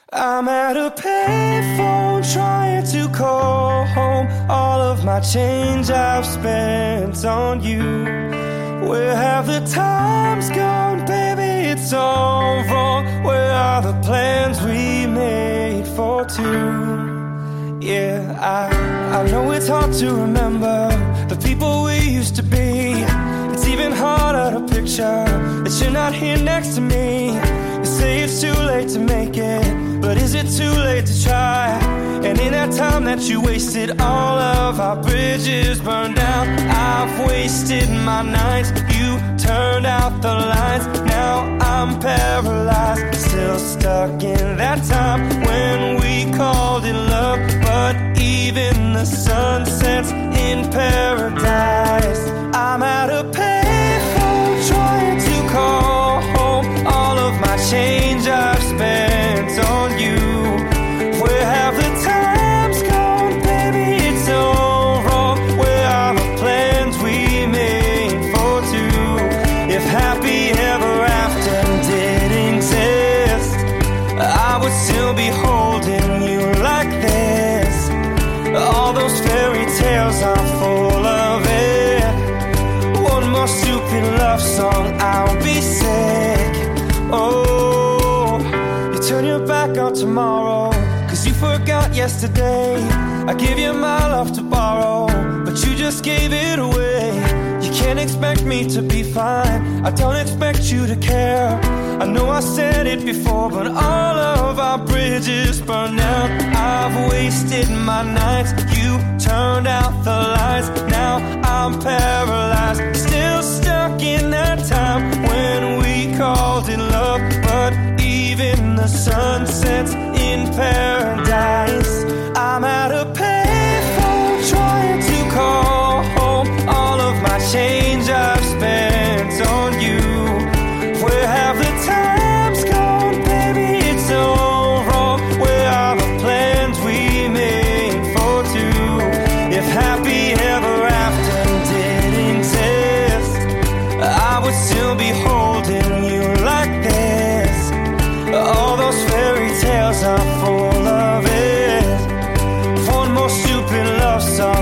I'm at a payphone trying to call home all of my change I've spent on you. Where have the times gone, baby? It's all wrong. Where are the plans we made for two? Yeah, I know it's hard to remember the people we used to be. It's even harder to picture that you're not here next to me. You say it's too late to make it, but is it too late to try? And in that time that you wasted, all of our bridges burned down. I've wasted my nights, you turned out the lights. Now I'm paralyzed, still stuck in that time when we called it love. But even the sun sets in paradise. I'm at a payphone trying to call home all of my change I've spent on you. Where have the times gone, baby? It's all wrong. Where are the plans we made for two? If happy ever after did exist, I would still be holding you like this. All those fairy tales are full of it. One more stupid love song, I'll be sick. Oh, you turn your back on tomorrow, cause you forgot yesterday. I gave you my love to borrow, but you just gave it away. You can't expect me to be fine, I don't expect you to care. I know I said it before, but all of our bridges burned out. I've wasted my nights, you turned out the lights. Now I'm paralyzed, still stuck in that time when we called it love. But even the sun sets in paradise. I'm at a payphone trying to call home all of my change I've spent on you. Where have the times gone, baby? It's all wrong. Where are the plans we made for two? If happy ever after did exist, I would still be holding you like this. All those fairy tales are full of it. One more stupid love song,